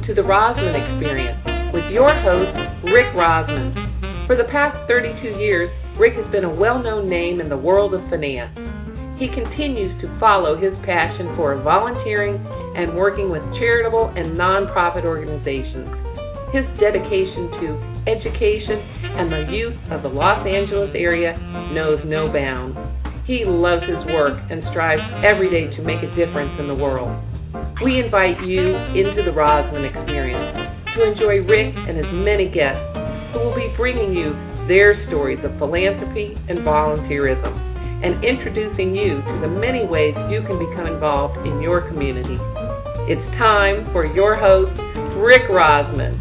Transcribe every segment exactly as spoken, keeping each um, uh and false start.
to the Rosman Experience with your host, Rick Rosman. For the past thirty-two years, Rick has been a well-known name in the world of finance. He continues to follow his passion for volunteering and working with charitable and nonprofit organizations. His dedication to education and the youth of the Los Angeles area knows no bounds. He loves his work and strives every day to make a difference in the world. We invite you into the Rosman Experience to enjoy Rick and his many guests who will be bringing you their stories of philanthropy and volunteerism and introducing you to the many ways you can become involved in your community. It's time for your host, Rick Rosman.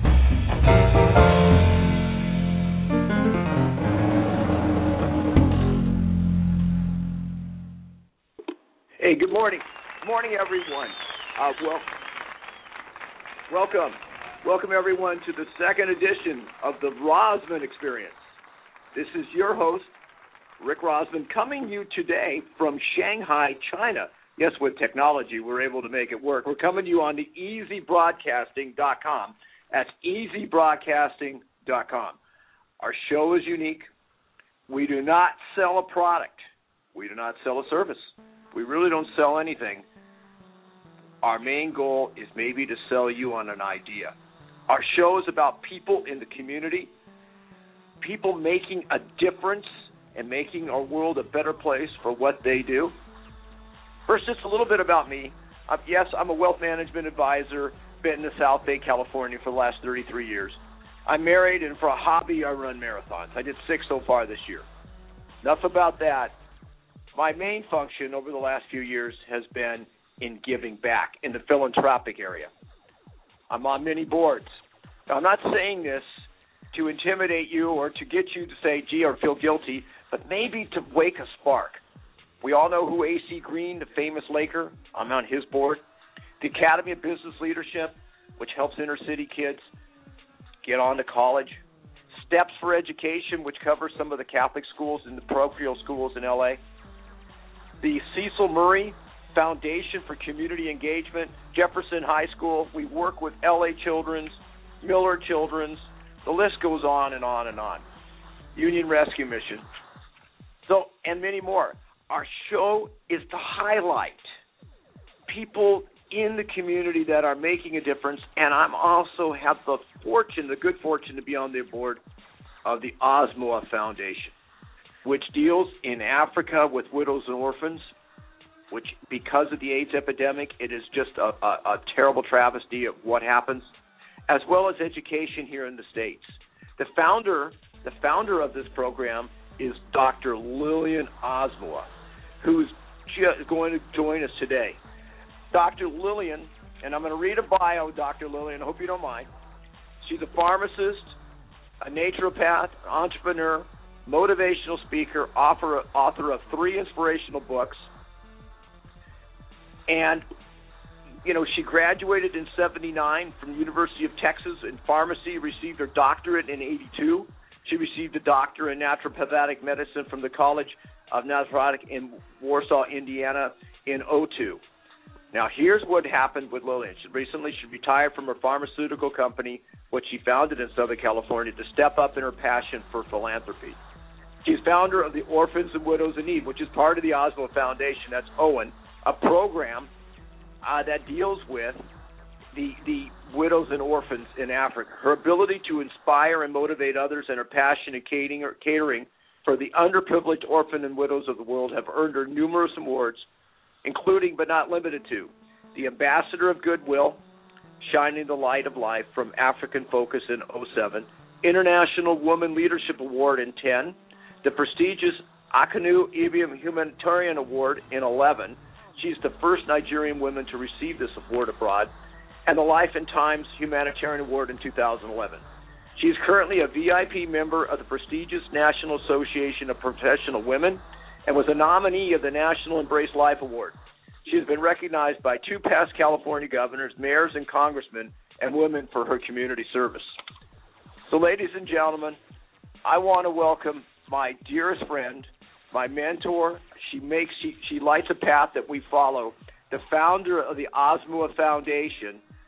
Hey, good morning. Good morning, everyone. Uh, well, welcome. Welcome, everyone, to the second edition of the Rosman Experience. This is your host, Rick Rosman, coming to you today from Shanghai, China. Yes, with technology, we're able to make it work. We're coming to you on the easy broadcasting dot com. That's easy broadcasting dot com. Our show is unique. We do not sell a product. We do not sell a service. We really don't sell anything. Our main goal is maybe to sell you on an idea. Our show is about people in the community, people making a difference and making our world a better place for what they do. First, just a little bit about me. Uh, yes, I'm a wealth management advisor, been in South Bay, California for the last thirty-three years. I'm married, and for a hobby, I run marathons. I did six so far this year. Enough about that. My main function over the last few years has been in giving back in the philanthropic area. I'm on many boards. Now, I'm not saying this to intimidate you or to get you to say, gee, or feel guilty, but maybe to wake a spark. We all know who A C Green, the famous Laker, I'm on his board. The Academy of Business Leadership, which helps inner city kids get on to college. Steps for Education, which covers some of the Catholic schools and the parochial schools in L A. The Cecil Murray Foundation for Community Engagement, Jefferson High School. We work with L A Children's, Miller Children's. The list goes on and on and on. Union Rescue Mission. So, and many more. Our show is to highlight people in the community that are making a difference, and I'm also have the fortune, the good fortune to be on the board of the Osmoa Foundation, which deals in Africa with widows and orphans, which because of the AIDS epidemic, it is just a, a, a terrible travesty of what happens, as well as education here in the States. The founder, the founder of this program is Doctor Lillian Osmoa, who's going to join us today. Doctor Lillian, and I'm going to read a bio of Doctor Lillian, I hope you don't mind. She's a pharmacist, a naturopath, an entrepreneur, motivational speaker, author, author of three inspirational books. And, you know, she graduated in seventy-nine from the University of Texas in pharmacy, received her doctorate in eighty-two. She received a doctorate in naturopathic medicine from the College of Naturopathic in Warsaw, Indiana in oh two. Now, here's what happened with Lillian. She recently she retired from her pharmaceutical company, which she founded in Southern California, to step up in her passion for philanthropy. She's founder of the Orphans and Widows in Need, which is part of the Osmoa Foundation. That's Owen, a program uh, that deals with the, the widows and orphans in Africa. Her ability to inspire and motivate others and her passion in catering, catering for the underprivileged orphan and widows of the world have earned her numerous awards, including but not limited to the Ambassador of Goodwill, Shining the Light of Life from African Focus in oh seven, International Woman Leadership Award in ten, the prestigious Akanu Ibiam Humanitarian Award in eleven. She's the first Nigerian woman to receive this award abroad, and the Life and Times Humanitarian Award in two thousand eleven. She is currently a V I P member of the prestigious National Association of Professional Women and was a nominee of the National Embrace Life Award. She has been recognized by two past California governors, mayors, and congressmen, and women for her community service. So, ladies and gentlemen, I want to welcome my dearest friend, my mentor. She makes she, she lights a path that we follow. The founder of the Osmoa Foundation,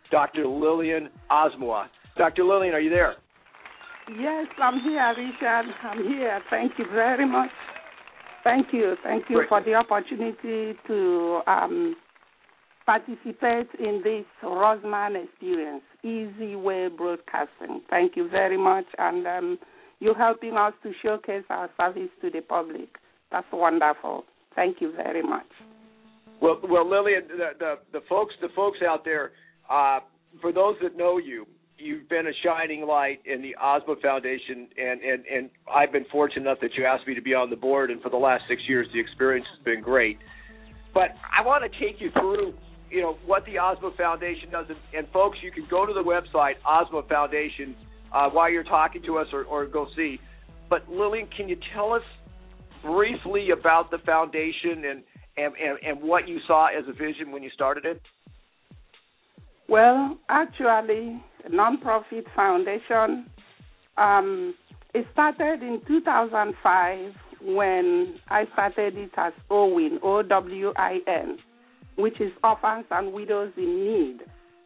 Doctor Lillian Osmoa. Doctor Lillian, are you there? Yes, I'm here, Richard. I'm here. Thank you very much. Thank you. Thank you Great. for the opportunity to um, participate in this Rosman experience, Easy Way Broadcasting. Thank you very much. And um, you're helping us to showcase our service to the public. That's wonderful. Thank you very much. Well, well, Lillian, the, the, the folks, the folks out there, uh, for those that know you, you've been a shining light in the Osmoa Foundation, and, and, and I've been fortunate enough that you asked me to be on the board, and for the last six years, the experience has been great. But I want to take you through, you know, what the Osmoa Foundation does, and, and folks, you can go to the website, Osmoa Foundation, uh, while you're talking to us, or, or go see. But Lillian, can you tell us briefly about the foundation and, and, and, and what you saw as a vision when you started it? Well, actually, a nonprofit foundation. Um, it started in two thousand five when I started it as OWIN, O W I N, which is Orphans and Widows in Need.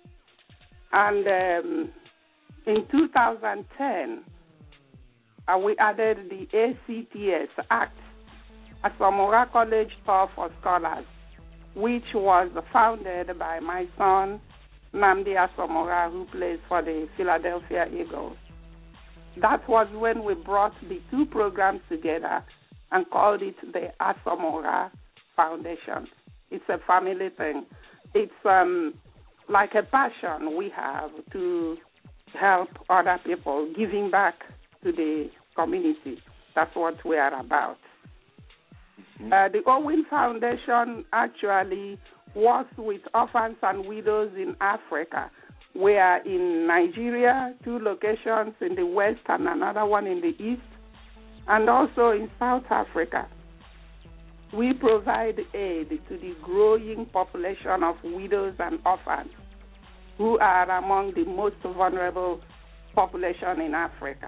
And um, in two thousand ten, uh, we added the A C T S Act, Asomora College Tour for Scholars, which was founded by my son, Nnamdi Asomora, who plays for the Philadelphia Eagles. That was when we brought the two programs together and called it the Asomora Foundation. It's a family thing. It's um, like a passion we have to help other people, giving back to the community. That's what we are about. Mm-hmm. Uh, the Owen Foundation actually works with orphans and widows in Africa. We are in Nigeria, two locations in the west and another one in the east, and also in South Africa. We provide aid to the growing population of widows and orphans who are among the most vulnerable population in Africa.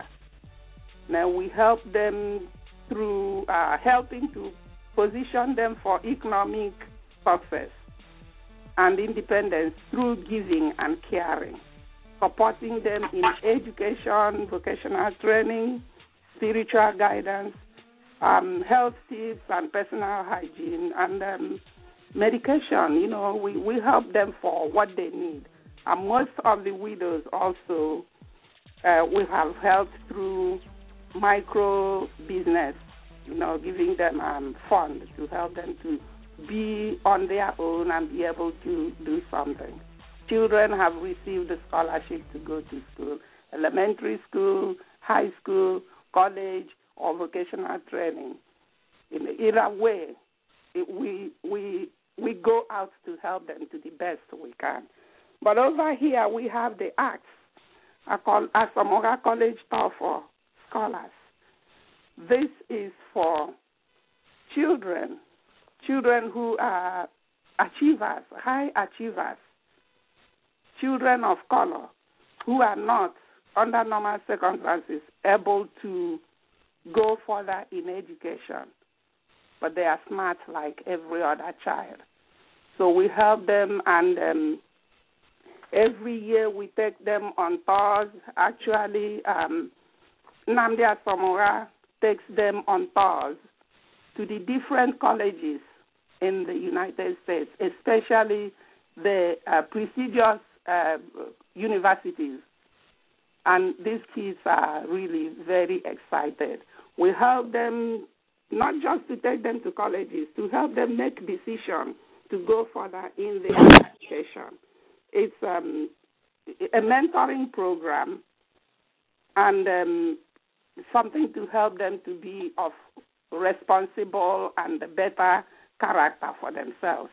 Now we help them through uh, helping to position them for economic success and independence through giving and caring, supporting them in education, vocational training, spiritual guidance, um, health tips and personal hygiene, and um, medication. You know, we, we help them for what they need. And most of the widows also uh, we have helped through micro business, you know, giving them um, funds to help them to be on their own and be able to do something. Children have received a scholarship to go to school, elementary school, high school, college, or vocational training. In either way, it, we we we go out to help them to the best we can. But over here we have the A C T S, Asomora College Tour for Scholars. This is for children, children who are achievers, high achievers, children of color who are not, under normal circumstances, able to go further in education, but they are smart like every other child. So we help them, and um, every year we take them on tours. Actually, um, Nnamdi Asomora takes them on tours to the different colleges in the United States, especially the uh, prestigious uh, universities. And these kids are really very excited. We help them not just to take them to colleges, to help them make decisions to go further in their education. It's um, a mentoring program and um, something to help them to be of responsible and better character for themselves.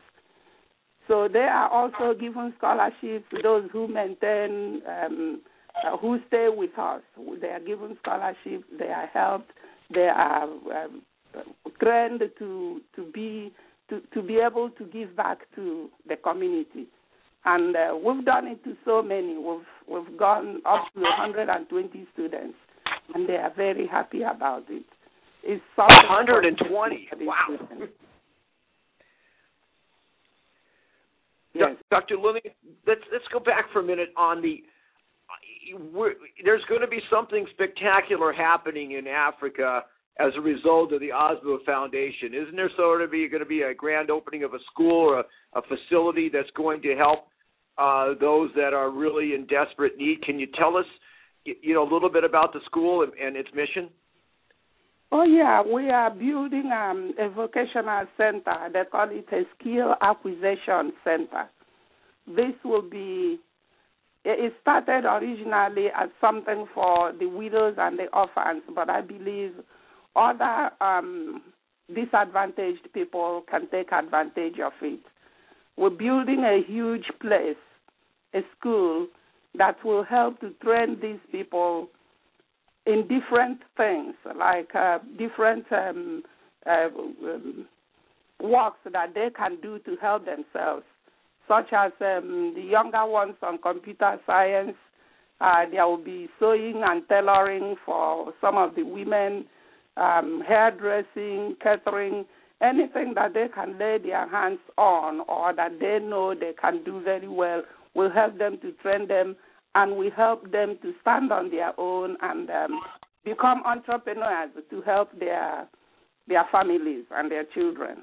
So they are also given scholarships to those who maintain, um, uh, who stay with us. They are given scholarships, they are helped, they are um, trained to to be to, to be able to give back to the community. And uh, we've done it to so many. We've we've gone up to one hundred twenty students, and they are very happy about it. It's one hundred twenty. Wow. Yes. Doctor Lillian, let's let's go back for a minute on the. We're, there's going to be something spectacular happening in Africa as a result of the Osmo Foundation. Isn't there sort of be, going to be a grand opening of a school or a, a facility that's going to help uh, those that are really in desperate need? Can you tell us, you know, a little bit about the school and, and its mission? Oh, yeah. We are building um, a vocational center. They call it a skill acquisition center. This will be, it started originally as something for the widows and the orphans, but I believe other um, disadvantaged people can take advantage of it. We're building a huge place, a school, that will help to train these people in different things, like uh, different um, uh, um, works that they can do to help themselves, such as um, the younger ones on computer science. Uh, there will be sewing and tailoring for some of the women, um, hairdressing, catering, anything that they can lay their hands on or that they know they can do very well. We'll help them to train them, and we help them to stand on their own and um, become entrepreneurs to help their their families and their children.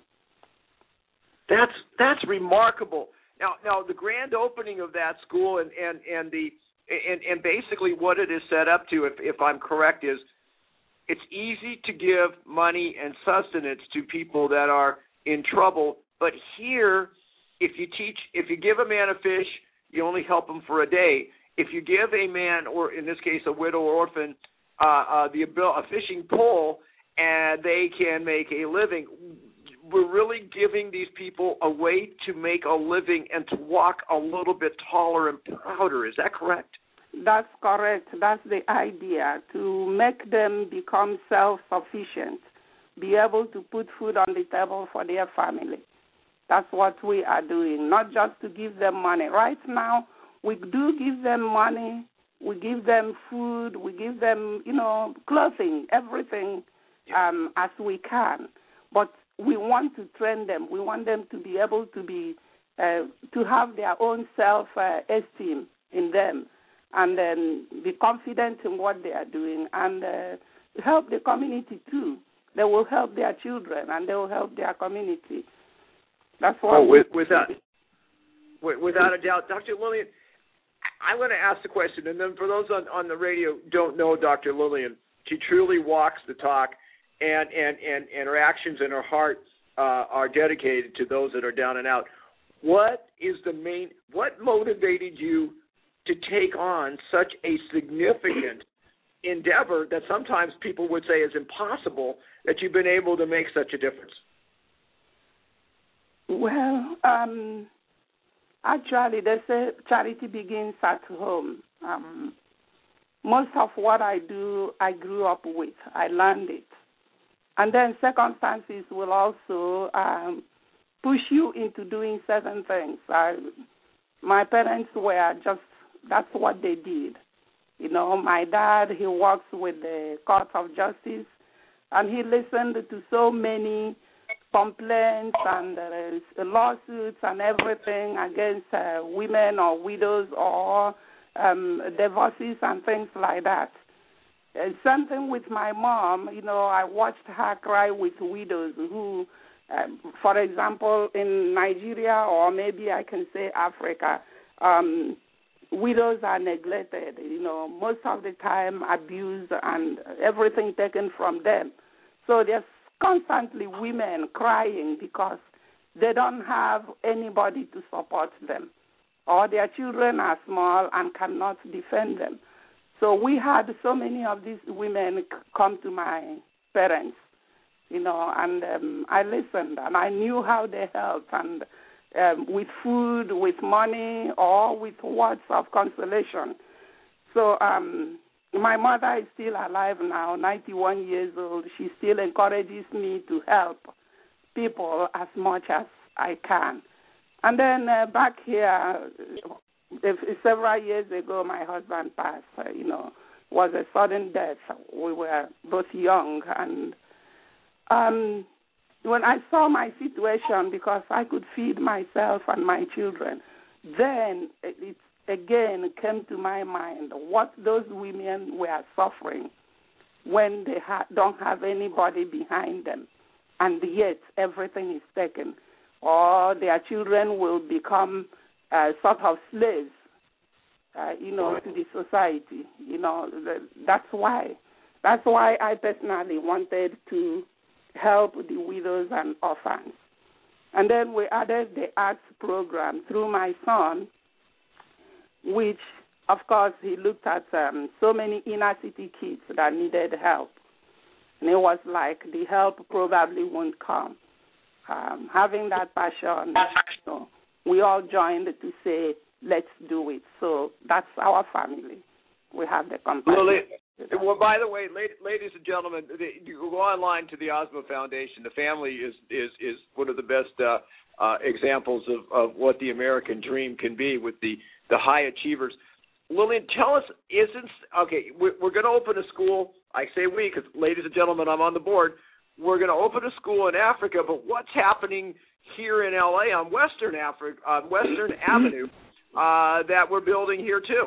That's that's remarkable. Now, now the grand opening of that school and, and, and the and, and basically what it is set up to, if, if I'm correct, is it's easy to give money and sustenance to people that are in trouble. But here, if you teach, if you give a man a fish, you only help him for a day. If you give a man, or in this case, a widow or orphan, uh, uh, the a fishing pole, and they can make a living, we're really giving these people a way to make a living and to walk a little bit taller and prouder. Is that correct? That's correct. That's the idea, to make them become self-sufficient, be able to put food on the table for their family. That's what we are doing, not just to give them money. Right now, we do give them money, we give them food, we give them, you know, clothing, everything um, as we can. But we want to train them. We want them to be able to be, uh, to have their own self-esteem uh, in them, and then be confident in what they are doing, and uh, help the community too. They will help their children, and they will help their community. That's what. Oh, with, without, without a doubt, Doctor Lillian, I'm going to ask the question, and then for those on, on the radio who don't know Doctor Lillian, she truly walks the talk, and, and, and, and her actions and her heart uh, are dedicated to those that are down and out. What is the main, what motivated you to take on such a significant endeavor that sometimes people would say is impossible, that you've been able to make such a difference? Well, um, actually, they say charity begins at home. Um, most of what I do, I grew up with. I learned it. And then circumstances will also um, push you into doing certain things. I, my parents were just, that's what they did. You know, my dad, he works with the Court of Justice, and he listened to so many complaints and uh, lawsuits and everything against uh, women or widows or um, divorces and things like that. Uh, something with my mom, you know, I watched her cry with widows who, uh, for example, in Nigeria, or maybe I can say Africa, um, widows are neglected, you know, most of the time abused and everything taken from them. So there's constantly women crying because they don't have anybody to support them, or their children are small and cannot defend them. So we had so many of these women come to my parents, you know, and um, I listened, and I knew how they helped, and um, with food, with money, or with words of consolation. So um, my mother is still alive now, ninety-one years old. She still encourages me to help people as much as I can. And then uh, back here, if, several years ago, my husband passed. Uh, you know, was a sudden death. We were both young, and um, when I saw my situation, because I could feed myself and my children, then it again came to my mind what those women were suffering when they ha- don't have anybody behind them, and yet everything is taken, or their children will become uh, sort of slaves, uh, you know, to the society. You know, that's why. That's why I personally wanted to help the widows and orphans. And then we added the arts program through my son, which, of course, he looked at um, so many inner city kids that needed help. And it was like the help probably won't come. Um, having that passion, so we all joined to say, let's do it. So that's our family. We have the compassion. Well, well, by the way, ladies and gentlemen, you go online to the Ozma Foundation. The family is is, is one of the best uh, uh, examples of, of what the American dream can be with the, the high achievers. Lillian, tell us, isn't okay? We're, we're going to open a school. I say we because, ladies and gentlemen, I'm on the board. We're going to open a school in Africa, but what's happening here in L A on Western Africa, on Western Avenue, uh, that we're building here too?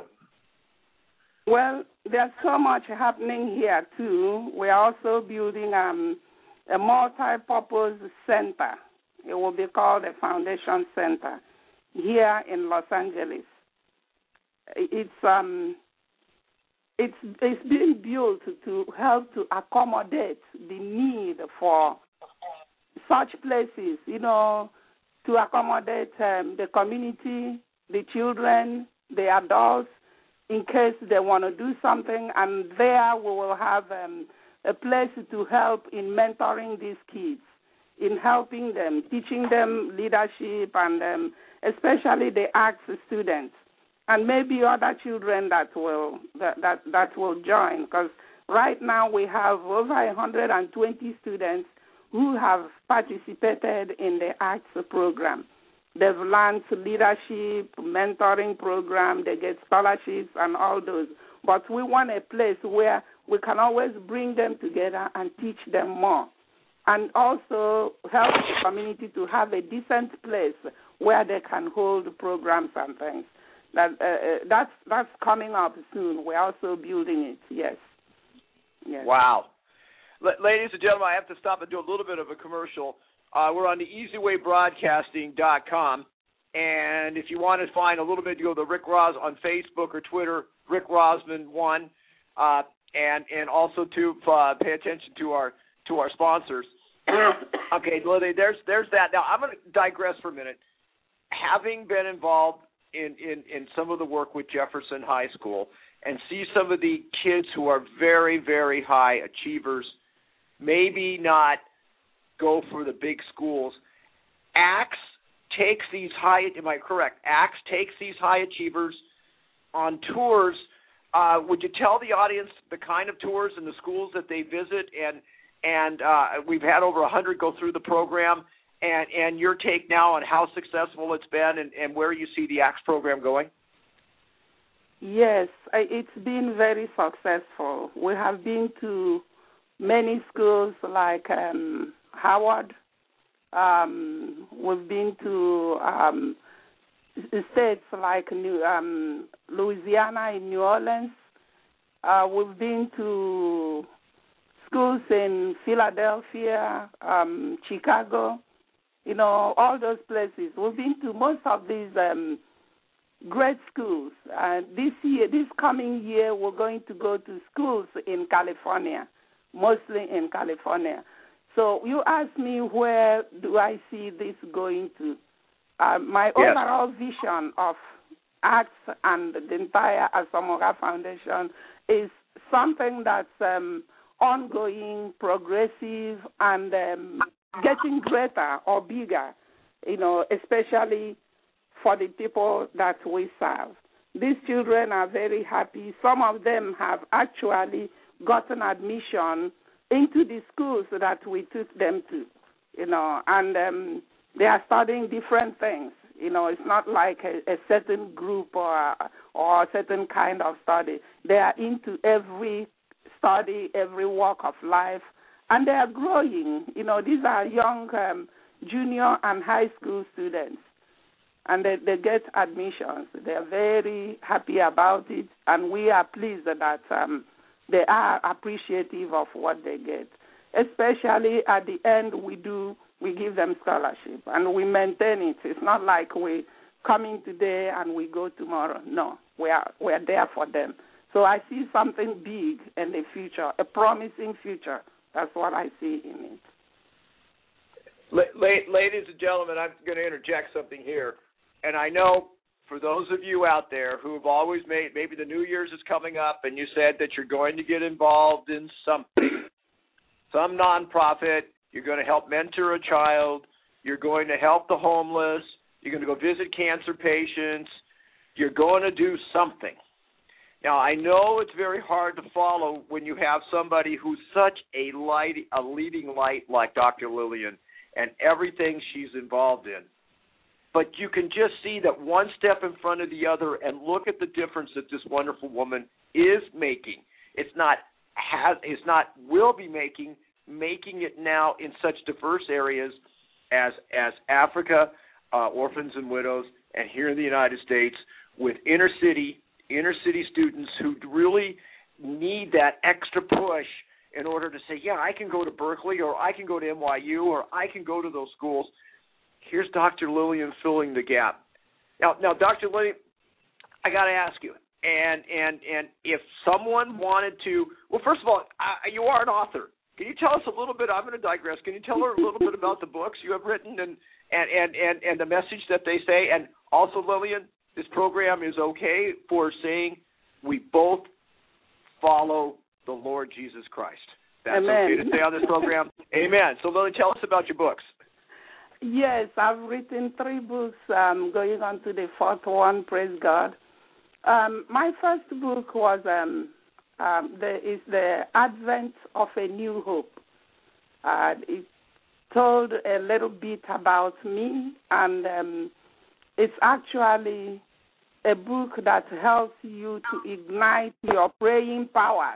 Well, there's so much happening here, too. We're also building um, a multi-purpose center. It will be called a Foundation Center here in Los Angeles. It's um, it's it's being built to help to accommodate the need for such places, you know, to accommodate um, the community, the children, the adults, in case they want to do something, and there we will have um, a place to help in mentoring these kids, in helping them, teaching them leadership, and um, especially the arts students, and maybe other children that will that that, that will join. Because right now we have over one hundred twenty students who have participated in the arts program. They've learned leadership, mentoring program, they get scholarships and all those. But we want a place where we can always bring them together and teach them more. And also help the community to have a decent place where they can hold programs and things. That uh, that's that's coming up soon. We're also building it, yes. yes. Wow. L- ladies and gentlemen, I have to stop and do a little bit of a commercial. Uh, we're on the easy way broadcasting dot com, and if you want to find a little bit, you go to Rick Ros on Facebook or Twitter, Rick Rosman one, uh, and and also to uh, pay attention to our to our sponsors. Okay, there's there's that. Now I'm going to digress for a minute. Having been involved in, in, in some of the work with Jefferson High School and see some of the kids who are very, very high achievers, maybe not go for the big schools. ACTS takes these high, am I correct? ACTS takes these high achievers on tours. Uh, would you tell the audience the kind of tours and the schools that they visit? And and uh, we've had over one hundred go through the program. And, and your take now on how successful it's been and, and where you see the ACTS program going? Yes, it's been very successful. We have been to many schools like um, Howard. Um, we've been to um, states like New, um, Louisiana in New Orleans. Uh, we've been to schools in Philadelphia, um, Chicago, you know, all those places. We've been to most of these um, great schools. Uh, this year, this coming year, we're going to go to schools in California, mostly in California. So you ask me, where do I see this going to? Uh, my yes. overall vision of ACTS and the entire Asamoah Foundation is something that's um, ongoing, progressive, and um, getting greater or bigger, you know, especially for the people that we serve. These children are very happy. Some of them have actually gotten admission into the schools that we took them to, you know, and um, they are studying different things. You know, it's not like a, a certain group or, or a certain kind of study. They are into every study, every walk of life, and they are growing. You know, these are young um, junior and high school students, and they, they get admissions. They are very happy about it, and we are pleased that um, they are appreciative of what they get. Especially at the end, we do we give them scholarship, and we maintain it. It's not like we come in today and we go tomorrow. No, we are we are there for them. So I see something big in the future, a promising future. That's what I see in it. Ladies and gentlemen, I'm going to interject something here. And I know for those of you out there who have always made, maybe the New Year's is coming up and you said that you're going to get involved in something, some nonprofit, you're going to help mentor a child, you're going to help the homeless, you're going to go visit cancer patients, you're going to do something. Now, I know it's very hard to follow when you have somebody who's such a light, a leading light like Doctor Lillian and everything she's involved in. But you can just see that one step in front of the other and look at the difference that this wonderful woman is making. It's not has, it's not will be making, making it now in such diverse areas as as Africa, uh, orphans and widows, and here in the United States with inner city inner city students who really need that extra push in order to say, yeah, I can go to Berkeley or I can go to N Y U or I can go to those schools. Here's Doctor Lillian filling the gap. Now, now, Doctor Lillian, I got to ask you, and and and if someone wanted to, well, first of all, I, you are an author. Can you tell us a little bit? I'm going to digress. Can you tell her a little bit about the books you have written and and and and, and the message that they say? And also, Lillian, this program is okay for saying we both follow the Lord Jesus Christ. That's Amen. Okay to say on this program? Amen. So, Lillian, tell us about your books. Yes, I've written three books, um, going on to the fourth one, praise God. Um, my first book was um, um, the, is the Advent of a New Hope. Uh, it told a little bit about me, and um, it's actually a book that helps you to ignite your praying powers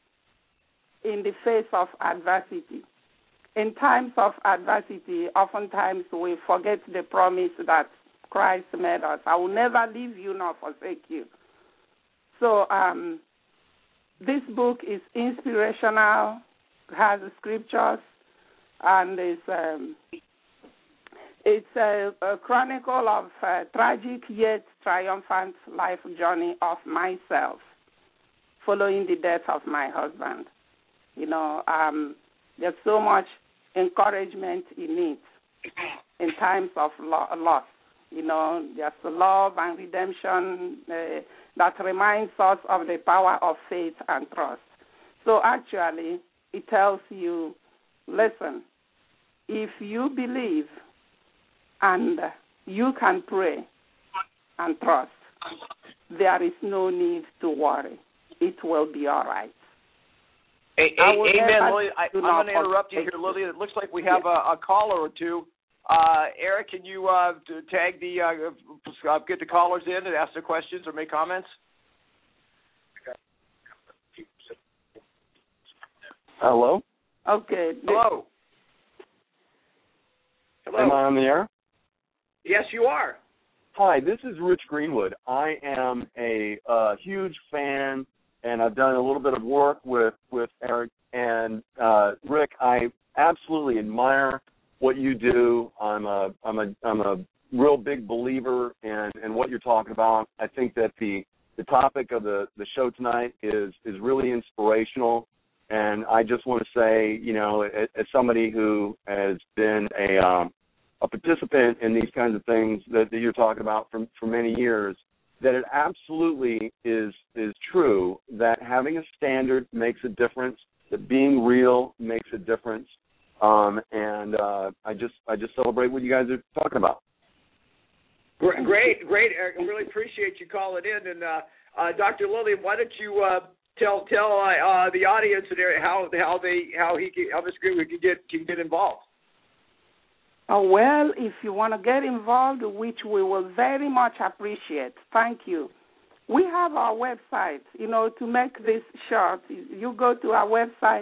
in the face of adversity. In times of adversity, oftentimes we forget the promise that Christ made us. I will never leave you nor forsake you. So um, this book is inspirational, has scriptures, and it's, um, it's a, a chronicle of a tragic yet triumphant life journey of myself following the death of my husband. You know, um, there's so much encouragement in it in times of lo- loss. You know, there's love and redemption uh, that reminds us of the power of faith and trust. So actually, it tells you, listen, if you believe and you can pray and trust, there is no need to worry. It will be all right. Hey, hey, amen, Lillian. I, I'm going to interrupt you here, Lillian. It looks like we have a, a caller or two. Uh, Eric, can you uh, tag the uh, get the callers in and ask their questions or make comments? Hello. Okay. Hello. Hello. Am I on the air? Yes, you are. Hi, this is Rich Greenwood. I am a uh, huge fan. And I've done a little bit of work with, with Eric and uh, Rick. I absolutely admire what you do. I'm a I'm a I'm a real big believer in, in what you're talking about. I think that the, the topic of the, the show tonight is is really inspirational. And I just want to say, you know, as, as somebody who has been a um, a participant in these kinds of things that, that you're talking about for for many years, that it absolutely is is true that having a standard makes a difference, that being real makes a difference, um, and uh, I just I just celebrate what you guys are talking about. Great, great, great, Eric. I really appreciate you calling in. And uh, uh, Doctor Lillian, why don't you uh, tell tell uh, uh, the audience how how they how he can, how Mister Greenwood can get can get involved? Oh, well, if you want to get involved, which we will very much appreciate, thank you. We have our website. You know, to make this short, you go to our website,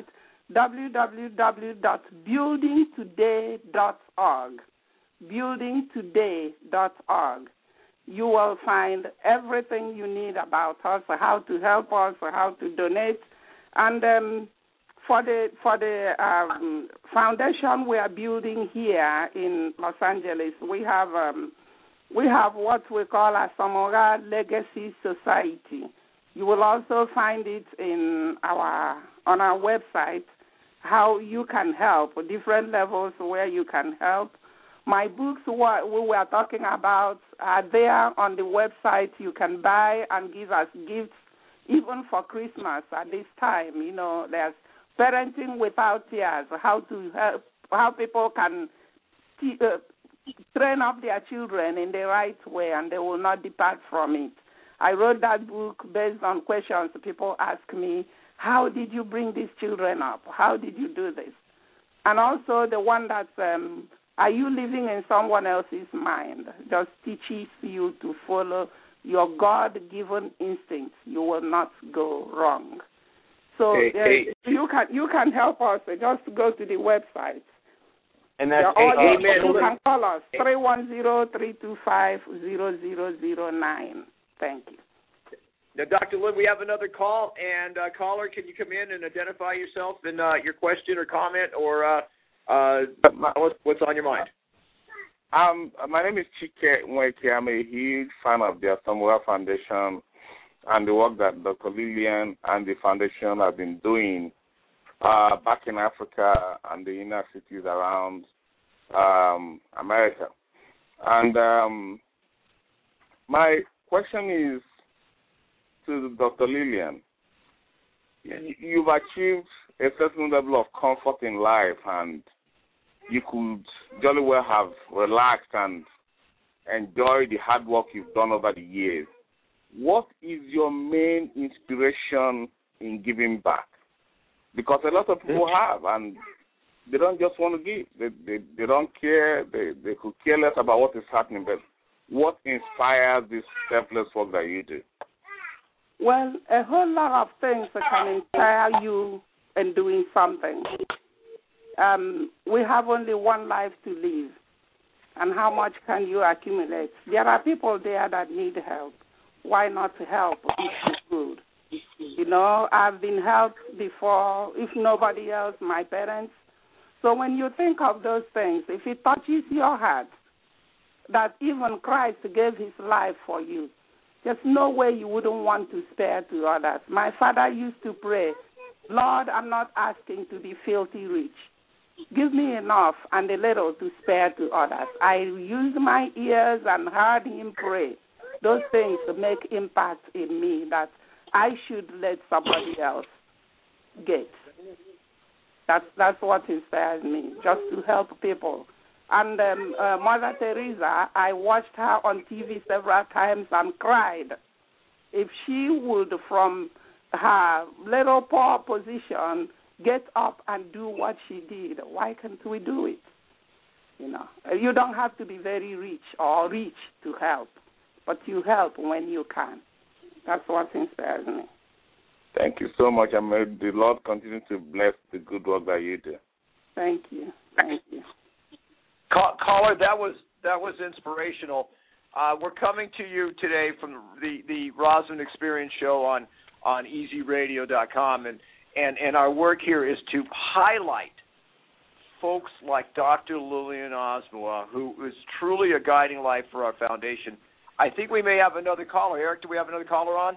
w w w dot building today dot org. building today dot org. You will find everything you need about us, how to help us, how to donate. And um, for the for the um, foundation we are building here in Los Angeles, we have um, we have what we call a Samora Legacy Society. You will also find it in our on our website how you can help, different levels where you can help. My books what we were talking about are there on the website. You can buy and give us gifts, even for Christmas at this time. You know, there's Parenting Without Tears, how to help, how people can t- uh, train up their children in the right way and they will not depart from it. I wrote that book based on questions people ask me, how did you bring these children up? How did you do this? And also the one that's, um, are you living in someone else's mind? Just teaches you to follow your God-given instincts. You will not go wrong. So hey, uh, hey. you can you can help us. Just go to the website. And that's or hey, you, amen. you can call us, three one zero, three two five, zero zero zero nine. Thank you. Now, Doctor Lynn, we have another call. And, uh, caller, can you come in and identify yourself and uh, your question or comment or uh, uh, what's on your mind? Um, my name is Chike Nweke. I'm a huge fan of the Samuel Foundation and the work that Doctor Lillian and the foundation have been doing uh, back in Africa and the inner cities around um, America. And um, my question is to Doctor Lillian. You've achieved a certain level of comfort in life, and you could jolly well have relaxed and enjoyed the hard work you've done over the years. What is your main inspiration in giving back? Because a lot of people have, and they don't just want to give. They they, they don't care. They, they could care less about what is happening. But what inspires this selfless work that you do? Well, a whole lot of things that can inspire you in doing something. Um, we have only one life to live, and how much can you accumulate? There are people there that need help. Why not help if you could? You know, I've been helped before, if nobody else, my parents. So when you think of those things, if it touches your heart that even Christ gave his life for you, there's no way you wouldn't want to spare to others. My father used to pray, Lord, I'm not asking to be filthy rich. Give me enough and a little to spare to others. I used my ears and heard him pray. Those things make impact in me that I should let somebody else get. That's that's what inspires me, just to help people. And um, uh, Mother Teresa, I watched her on T V several times and cried. If she would, from her little poor position, get up and do what she did, why can't we do it? You know, you don't have to be very rich or rich to help, but you help when you can. That's what inspires me. Thank you so much, and may the Lord continue to bless the good work that you do. Thank you. Thank you. Caller, that was that was inspirational. Uh, we're coming to you today from the, the Rosman Experience Show on, on easy radio dot com, and, and, and our work here is to highlight folks like Doctor Lillian Osmua, who is truly a guiding light for our foundation. I think we may have another caller. Eric, do we have another caller on?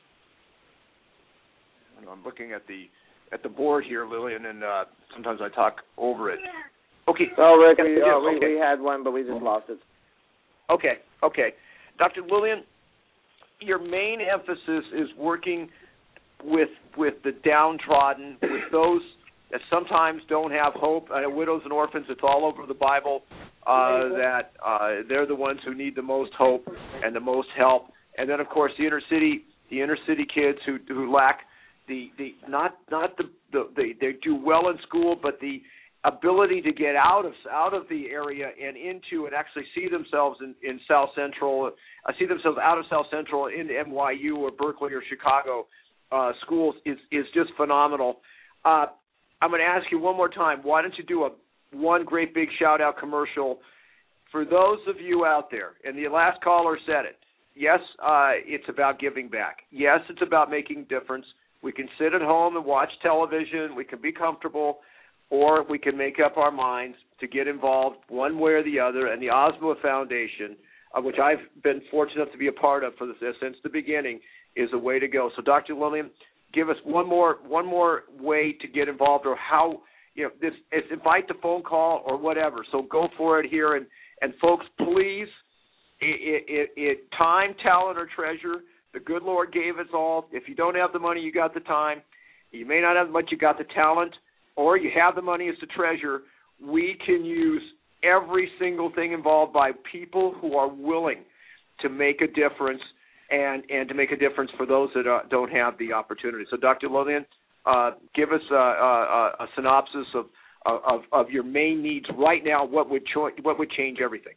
I'm looking at the at the board here, Lillian, and uh, sometimes I talk over it. Okay. Oh, Rick, we, yes, uh, we, okay. we had one, but we just lost it. Okay, okay. Doctor Lillian, your main emphasis is working with with the downtrodden, with those that sometimes don't have hope, uh, widows and orphans. It's all over the Bible uh, that uh, they're the ones who need the most hope and the most help. And then, of course, the inner city, the inner city kids who who lack the, the not not the, the they they do well in school, but the ability to get out of out of the area and into and actually see themselves in, in South Central, uh, see themselves out of South Central into N Y U or Berkeley or Chicago uh, schools is is just phenomenal. Uh, I'm going to ask you one more time. Why don't you do a one great big shout-out commercial for those of you out there, and the last caller said it. Yes, uh, it's about giving back. Yes, it's about making a difference. We can sit at home and watch television. We can be comfortable, or we can make up our minds to get involved one way or the other. And the Ozma Foundation, of which I've been fortunate enough to be a part of for this, since the beginning, is a way to go. So, Doctor Lillian, give us one more one more way to get involved, or how, you know, this, it's invite the phone call or whatever. So go for it here. And, and folks, please, it, it, it, time, talent, or treasure, the good Lord gave us all. If you don't have the money, you got the time. You may not have much, you got the talent, or you have the money as the treasure. We can use every single thing involved by people who are willing to make a difference and, and to make a difference for those that uh, don't have the opportunity. So, Doctor Lillian, uh, give us a, a, a synopsis of, of, of your main needs right now. What would cho- what would change everything?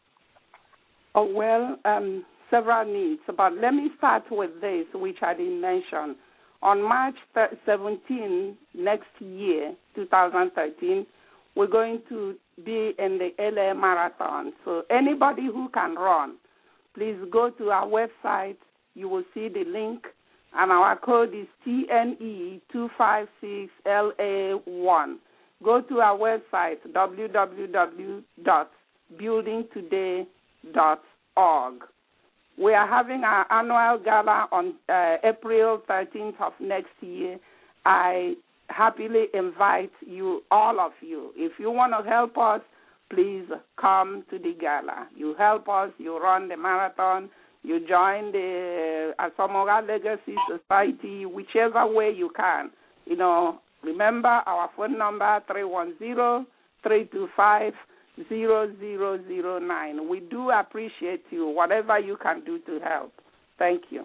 Oh, well, um, several needs, but let me start with this, which I didn't mention. On March seventeenth next year, two thousand thirteen, we're going to be in the L A Marathon. So anybody who can run, please go to our website. You will see the link, and our code is T N E two five six L A one. Go to our website, w w w dot building today dot org. We are having our annual gala on uh, April thirteenth of next year. I happily invite you, all of you. If you want to help us, please come to the gala. You help us, you run the marathon, you join the Asamoah Legacy Society, whichever way you can. You know, remember our phone number, three one zero, three two five, zero zero zero nine. We do appreciate you, whatever you can do to help. Thank you.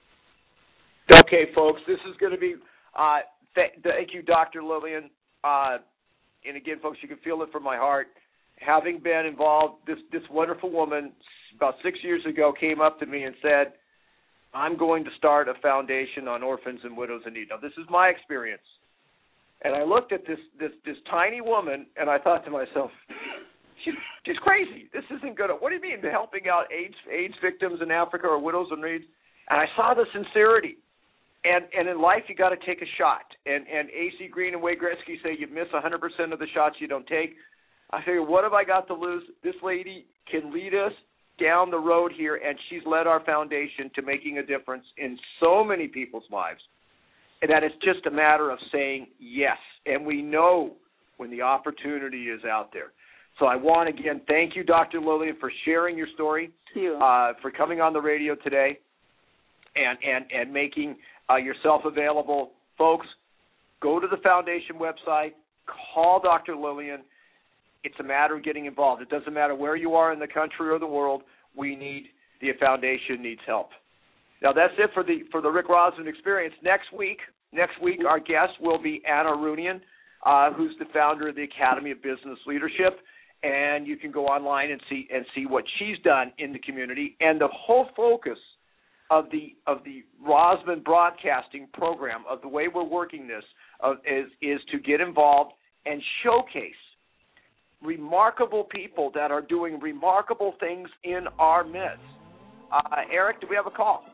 Okay, folks, this is going to be, uh, th- thank you, Doctor Lillian. Uh, and again, folks, you can feel it from my heart. Having been involved, this, this wonderful woman about six years ago came up to me and said, I'm going to start a foundation on orphans and widows in need. Now, this is my experience. And I looked at this, this, this tiny woman, and I thought to myself, She's, she's crazy. This isn't good. What do you mean, helping out AIDS AIDS victims in Africa or widows in need? And I saw the sincerity. And and in life, you got to take a shot. And and A C Green and Wayne Gretzky say you miss one hundred percent of the shots you don't take. I figured, what have I got to lose? This lady can lead us down the road here, and she's led our foundation to making a difference in so many people's lives. And that it's just a matter of saying yes. And we know when the opportunity is out there. So I want, again, thank you, Doctor Lillian, for sharing your story, Thank you. Uh, for coming on the radio today and, and, and making uh, yourself available. Folks, go to the foundation website, call Doctor Lillian. It's a matter of getting involved. It doesn't matter where you are in the country or the world. We need, the foundation needs help. Now, that's it for the for the Rick Rosman Experience. Next week, next week, our guest will be Anna Roonian, uh, who's the founder of the Academy of Business Leadership. And you can go online and see and see what she's done in the community. And the whole focus of the of the Rosman Broadcasting program, of the way we're working this, uh, is is to get involved and showcase remarkable people that are doing remarkable things in our midst. Uh, Eric, do we have a call?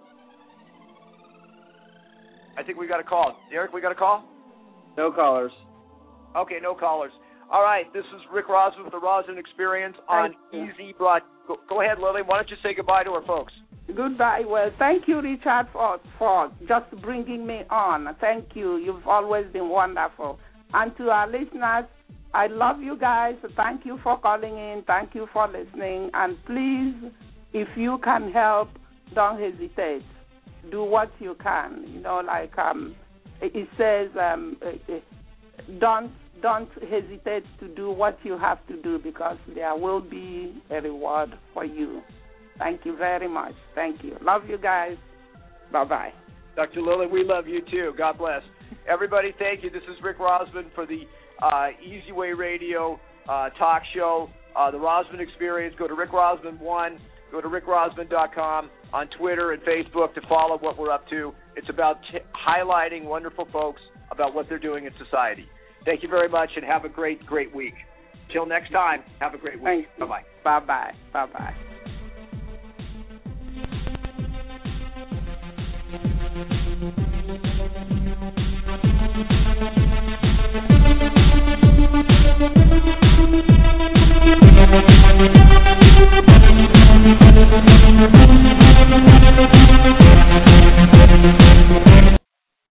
I think we got a call. Eric, we got a call? No callers. Okay, no callers. All right, this is Rick Rosman with the Rosman Experience on Easy Broad. Go, go ahead, Lily. Why don't you say goodbye to our folks? Goodbye. Well, thank you, Richard, for, for just bringing me on. Thank you. You've always been wonderful. And to our listeners, I love you guys. Thank you for calling in. Thank you for listening. And please, if you can help, don't hesitate. Do what you can. You know, like um, it says, um, don't don't hesitate to do what you have to do, because there will be a reward for you. Thank you very much. Thank you. Love you guys. Bye-bye. Doctor Lilly, we love you too. God bless. Everybody, thank you. This is Rick Rosman for the uh, Easy Way Radio uh, talk show, uh, the Rosman Experience. Go to Rick Rosman one. Go to rick rosman dot com on Twitter and Facebook to follow what we're up to. It's about t- highlighting wonderful folks about what they're doing in society. Thank you very much, and have a great, great week. Till next time, have a great week. Bye-bye. Bye-bye. Bye-bye.